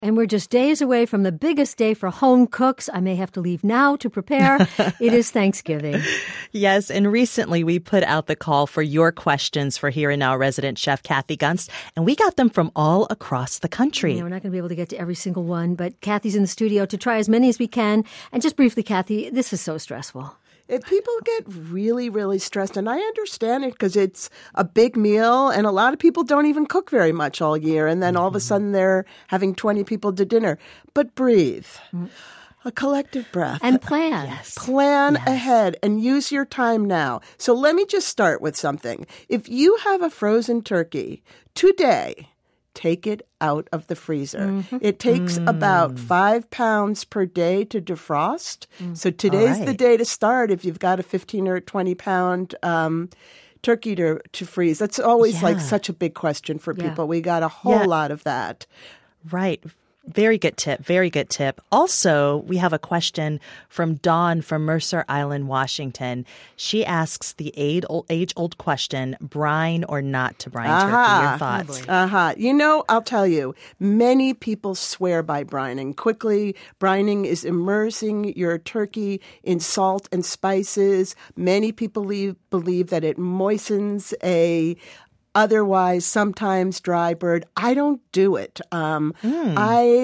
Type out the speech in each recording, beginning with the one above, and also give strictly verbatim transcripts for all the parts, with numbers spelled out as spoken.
And we're just days away from the biggest day for home cooks. I may have to leave now to prepare. It is Thanksgiving. Yes, and recently we put out the call for your questions for Here and Now resident chef Kathy Gunst, and we got them from all across the country. Yeah, we're not going to be able to get to every single one, but Kathy's in the studio to try as many as we can. And just briefly, Kathy, this is so stressful. If people get really, really stressed, and I understand it because it's a big meal, and a lot of people don't even cook very much all year, and then all of a sudden they're having twenty people to dinner. But breathe. Mm. A collective breath. And plan. Yes. Plan yes. ahead and use your time now. So let me just start with something. If you have a frozen turkey today, take it out of the freezer. Mm-hmm. It takes mm. about five pounds per day to defrost. Mm. So today's right. the day to start if you've got a fifteen or twenty pound um, turkey to, to freeze. That's always yeah. like such a big question for yeah. people. We got a whole yeah. lot of that. Right. Very good tip. Very good tip. Also, we have a question from Dawn from Mercer Island, Washington. She asks the age-old question, brine or not to brine uh-huh. turkey. Your thoughts? Uh-huh. You know, I'll tell you, many people swear by brining. Quickly, brining is immersing your turkey in salt and spices. Many people believe, believe that it moistens a otherwise sometimes dry bird. I don't do it. Um, mm.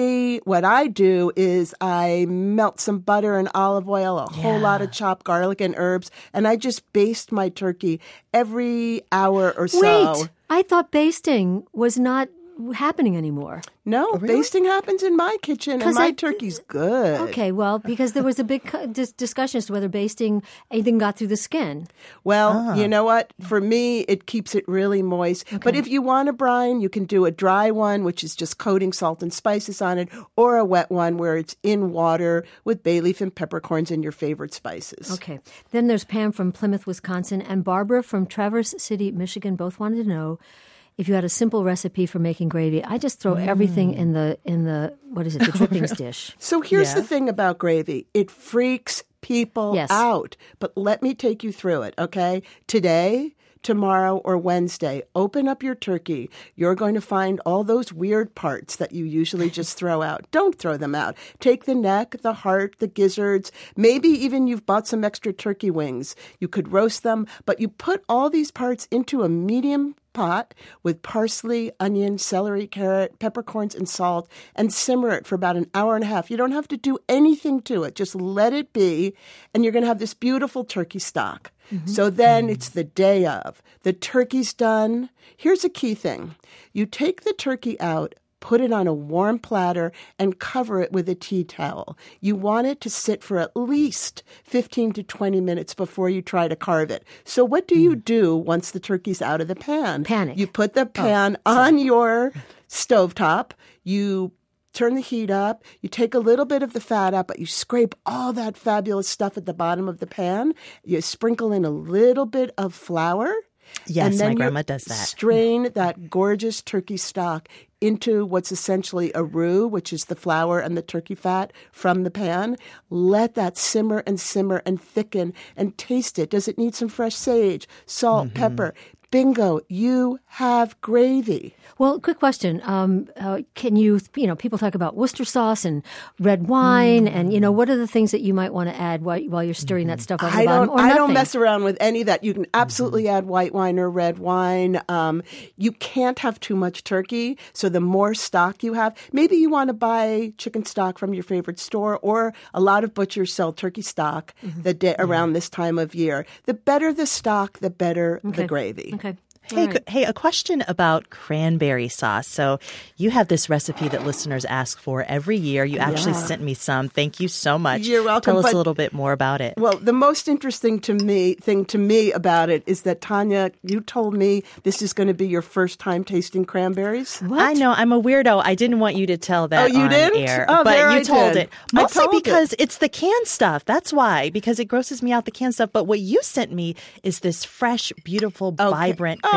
I what I do is I melt some butter and olive oil, a yeah. whole lot of chopped garlic and herbs, and I just baste my turkey every hour or so. Wait, I thought basting was not happening anymore. No, oh, really? Basting happens in my kitchen, and my I, turkey's good. Okay, well, because there was a big dis- discussion as to whether basting anything got through the skin. Well, ah. you know what? For me, it keeps it really moist. Okay. But if you want a brine, you can do a dry one, which is just coating salt and spices on it, or a wet one where it's in water with bay leaf and peppercorns and your favorite spices. Okay. Then there's Pam from Plymouth, Wisconsin, and Barbara from Traverse City, Michigan. Both wanted to know if you had a simple recipe for making gravy. I just throw mm. everything in the, in the what is it, the drippings dish. So here's yeah. the thing about gravy. It freaks people yes. out. But let me take you through it, okay? Today, tomorrow, or Wednesday, open up your turkey. You're going to find all those weird parts that you usually just throw out. Don't throw them out. Take the neck, the heart, the gizzards. Maybe even you've bought some extra turkey wings. You could roast them, but you put all these parts into a medium pot with parsley, onion, celery, carrot, peppercorns, and salt, and simmer it for about an hour and a half. You don't have to do anything to it. Just let it be, and you're going to have this beautiful turkey stock. Mm-hmm. So then mm-hmm. it's the day of. The turkey's done. Here's a key thing. You take the turkey out, put it on a warm platter, and cover it with a tea towel. You want it to sit for at least fifteen to twenty minutes before you try to carve it. So what do mm. you do once the turkey's out of the pan? Panic. You put the pan oh, on your stovetop. You turn the heat up. You take a little bit of the fat out, but you scrape all that fabulous stuff at the bottom of the pan. You sprinkle in a little bit of flour. Yes, and then my grandma does that. Strain that gorgeous turkey stock into what's essentially a roux, which is the flour and the turkey fat from the pan. Let that simmer and simmer and thicken and taste it. Does it need some fresh sage, salt, mm-hmm. pepper? Bingo, you have gravy. Well, quick question. Um, uh, can you, you know, people talk about Worcester sauce and red wine, mm. and, you know, what are the things that you might want to add while, while you're stirring that stuff over I the bottom? don't, or I nothing? don't mess around with any of that. You can absolutely mm-hmm. add white wine or red wine. Um, you can't have too much turkey, so the more stock you have, maybe you want to buy chicken stock from your favorite store, or a lot of butchers sell turkey stock mm-hmm. the day, mm-hmm. around this time of year. The better the stock, the better okay. the gravy. Okay. Hey, right. hey, a question about cranberry sauce. So you have this recipe that listeners ask for every year. You actually yeah. sent me some. Thank you so much. You're welcome. Tell us but, a little bit more about it. Well, the most interesting to me thing to me about it is that, Tanya, you told me this is going to be your first time tasting cranberries. What? I know. I'm a weirdo. I didn't want you to tell that oh, you on didn't? air. Oh, but there you I told did. it. Mostly told because it. it's the canned stuff. That's why. Because it grosses me out, the canned stuff. But what you sent me is this fresh, beautiful, okay. vibrant oh,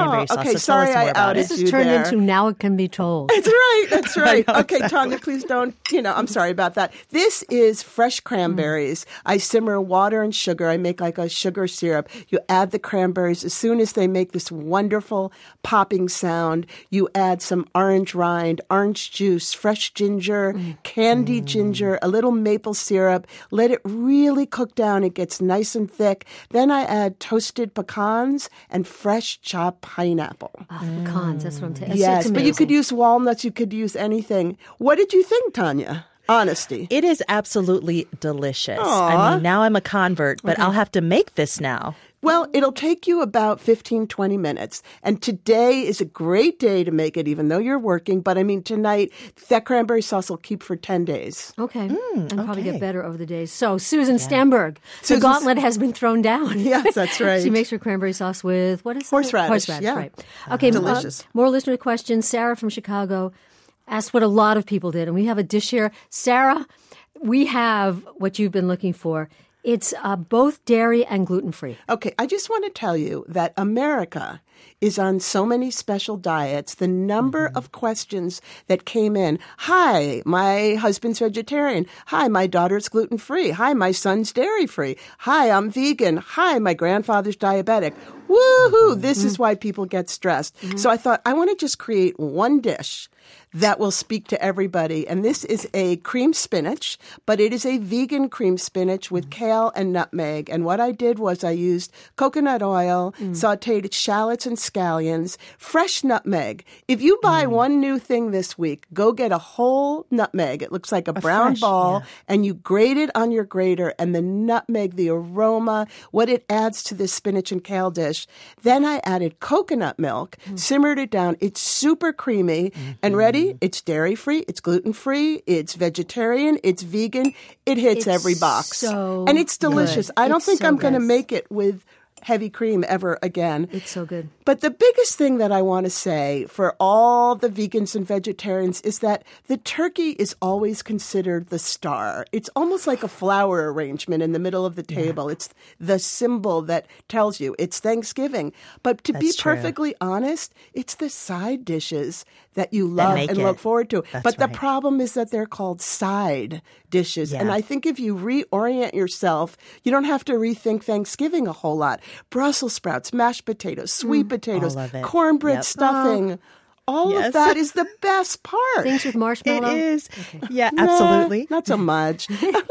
cranberry sauce. okay, So sorry tell us more I about outed it. This you is turned there. into Now It Can Be Told. That's right. That's right. know, Okay, exactly. Tanya, please don't, you know, I'm sorry about that. This is fresh cranberries. I simmer water and sugar. I make like a sugar syrup. You add the cranberries. As soon as they make this wonderful popping sound, you add some orange rind, orange juice, fresh ginger, candied ginger, a little maple syrup. Let it really cook down. It gets nice and thick. Then I add toasted pecans and fresh chopped pineapple. Ah, pecans, that's what I'm saying. Yes, but you could use walnuts. You could use anything. What did you think, Tanya? Honesty. It is absolutely delicious. Aw. I mean, now I'm a convert, but I'll have to make this now. Well, it'll take you about fifteen, twenty minutes. And today is a great day to make it, even though you're working. But I mean, tonight, that cranberry sauce will keep for ten days. Okay. and probably okay. get better over the days. So, Susan Stemberg, the Susan's- gauntlet has been thrown down. Yes, that's right. She makes her cranberry sauce with, what is it? Horseradish, Horseradish, yeah. right. Okay, uh, Delicious. more listener questions. Sarah from Chicago asked what a lot of people did, and we have a dish here. Sarah, we have what you've been looking for. It's uh, both dairy and gluten-free. Okay, I just want to tell you that America is on so many special diets. The number Mm-hmm. of questions that came in. Hi, my husband's vegetarian. Hi, my daughter's gluten-free. Hi, my son's dairy-free. Hi, I'm vegan. Hi, my grandfather's diabetic. Woohoo! This is why people get stressed. So I thought, I want to just create one dish that will speak to everybody. And this is a cream spinach, but it is a vegan cream spinach with kale and nutmeg. And what I did was I used coconut oil, sauteed shallots and scallions, fresh nutmeg. If you buy one new thing this week, go get a whole nutmeg. It looks like a, brown fresh, ball, yeah. and you grate it on your grater, and the nutmeg, the aroma, what it adds to this spinach and kale dish. Then I added coconut milk, simmered it down. It's super creamy and ready. It's dairy-free, it's gluten-free, it's vegetarian, it's vegan. It hits It's every box. so and it's delicious. good. I don't It's think so I'm going to good. make it with heavy cream ever again. It's so good. But the biggest thing that I want to say for all the vegans and vegetarians is that the turkey is always considered the star. It's almost like a flower arrangement in the middle of the table. It's the symbol that tells you it's Thanksgiving. But to be That's true. perfectly honest, it's the side dishes that you love make and it. look forward to. That's but the right. problem is that they're called side dishes. And Yeah. I think if you reorient yourself, you don't have to rethink Thanksgiving a whole lot. Brussels sprouts, mashed potatoes, sweet potatoes, All of it. cornbread Yep. stuffing. All Yes. of that is the best part. Things with It marshmallow. is. Yeah, Nah, absolutely. not so much.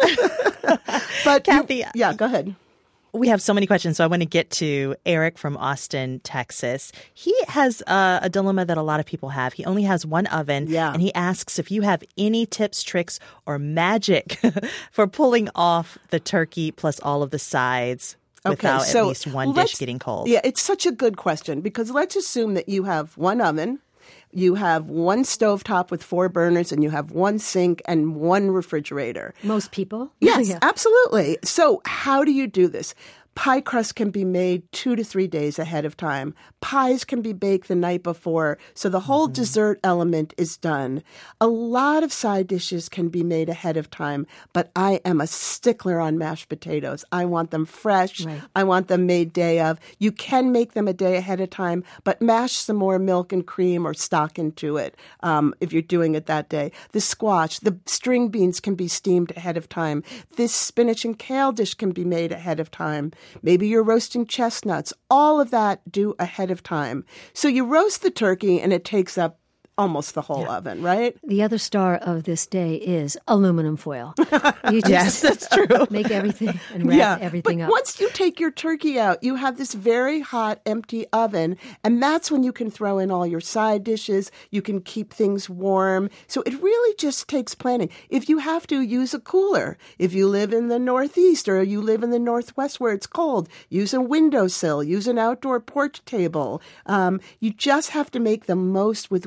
But you- Kathy, yeah, go ahead. We have so many questions, so I want to get to Eric from Austin, Texas. He has uh, a dilemma that a lot of people have. He only has one oven, Yeah. and he asks if you have any tips, tricks, or magic for pulling off the turkey plus all of the sides without at least one dish let's- getting cold. Yeah, it's such a good question because let's assume that you have one oven, you have one stovetop with four burners, and you have one sink and one refrigerator. Most people. Yes, Yeah. absolutely. So how do you do this? Pie crust can be made two to three days ahead of time. Pies can be baked the night before, so the whole Mm-hmm. dessert element is done. A lot of side dishes can be made ahead of time, but I am a stickler on mashed potatoes. I want them fresh. Right. I want them made day of. You can make them a day ahead of time, but mash some more milk and cream or stock into it um, if you're doing it that day. The squash, the string beans can be steamed ahead of time. This spinach and kale dish can be made ahead of time. Maybe you're roasting chestnuts. All of that do ahead of time. So you roast the turkey and it takes up almost the whole oven, right? The other star of this day is aluminum foil. You just Yes, that's true. make everything and wrap everything but up. once you take your turkey out, you have this very hot, empty oven, and that's when you can throw in all your side dishes. You can keep things warm. So it really just takes planning. If you have to, use a cooler. If you live in the Northeast or you live in the Northwest where it's cold, use a windowsill. Use an outdoor porch table. Um, you just have to make the most with what you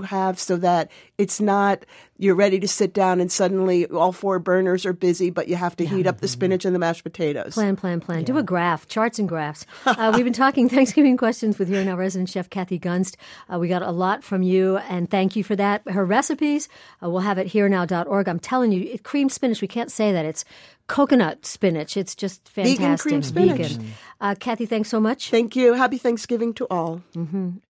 have so that it's not you're ready to sit down and suddenly all four burners are busy, but you have to heat up the spinach and the mashed potatoes. Plan, plan, plan. Yeah. Do a graph, charts and graphs. Uh, we've been talking Thanksgiving questions with here now resident chef Kathy Gunst. Uh, we got a lot from you, and thank you for that. Her recipes, uh, we'll have at here now dot org. I'm telling you, it, cream spinach, we can't say that. It's coconut spinach. It's just fantastic. Vegan cream spinach. Vegan. Uh, Kathy, thanks so much. Thank you. Happy Thanksgiving to all. Mm-hmm.